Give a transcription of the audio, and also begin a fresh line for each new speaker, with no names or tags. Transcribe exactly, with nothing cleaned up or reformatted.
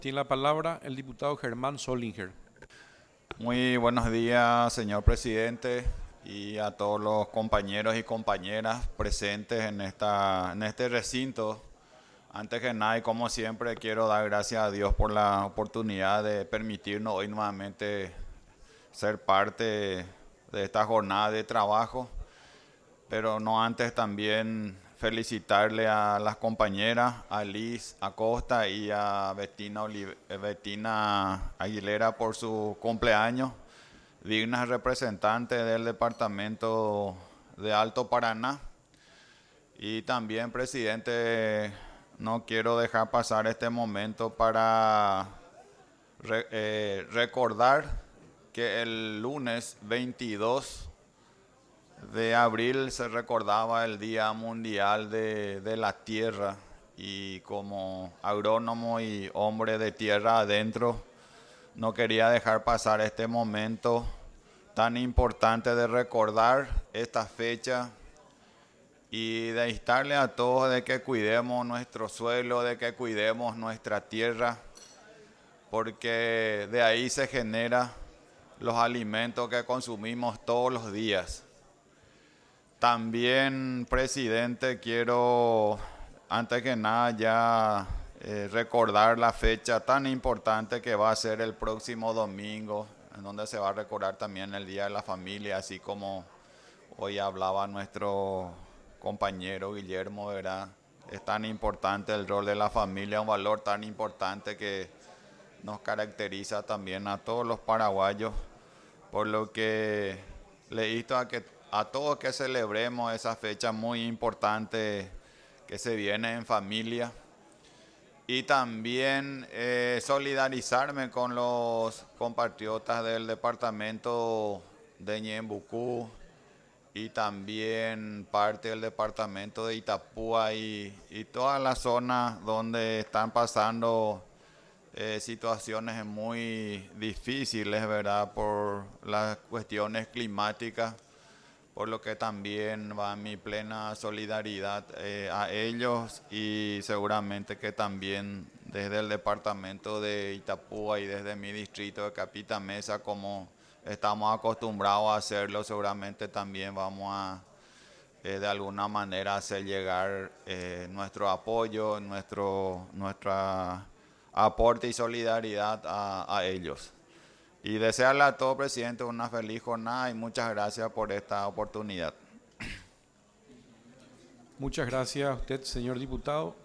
Tiene la palabra el diputado Germán Solinger.
Muy buenos días, señor presidente, y a todos los compañeros y compañeras presentes en, esta, en este recinto. Antes que nada, y como siempre, quiero dar gracias a Dios por la oportunidad de permitirnos hoy nuevamente ser parte de esta jornada de trabajo, pero no antes también felicitarle a las compañeras, a Liz Acosta y a Bettina, Olive, Bettina Aguilera por su cumpleaños, dignas representantes del departamento de Alto Paraná. Y también, presidente, no quiero dejar pasar este momento para re, eh, recordar que el lunes veintidós de abril se recordaba el Día Mundial de, de la Tierra, y como agrónomo y hombre de tierra adentro, no quería dejar pasar este momento tan importante de recordar esta fecha y de instarle a todos de que cuidemos nuestro suelo, de que cuidemos nuestra tierra, porque de ahí se generan los alimentos que consumimos todos los días. También, presidente, quiero, antes que nada, ya eh, recordar la fecha tan importante que va a ser el próximo domingo, en donde se va a recordar también el Día de la Familia, así como hoy hablaba nuestro compañero Guillermo, ¿verdad? Es tan importante el rol de la familia, un valor tan importante que nos caracteriza también a todos los paraguayos, por lo que le insto a que a todos que celebremos esa fecha muy importante que se viene en familia, y también eh, solidarizarme con los compatriotas del departamento de Ñembucú y también parte del departamento de Itapúa y, y toda la zona donde están pasando eh, situaciones muy difíciles, ¿verdad?, por las cuestiones climáticas, por lo que también va mi plena solidaridad eh, a ellos, y seguramente que también desde el departamento de Itapúa y desde mi distrito de Capita Mesa, como estamos acostumbrados a hacerlo, seguramente también vamos a eh, de alguna manera hacer llegar eh, nuestro apoyo, nuestro nuestra aporte y solidaridad a, a ellos. Y desearle a todo, presidente, una feliz jornada y muchas gracias por esta oportunidad.
Muchas gracias a usted, señor diputado.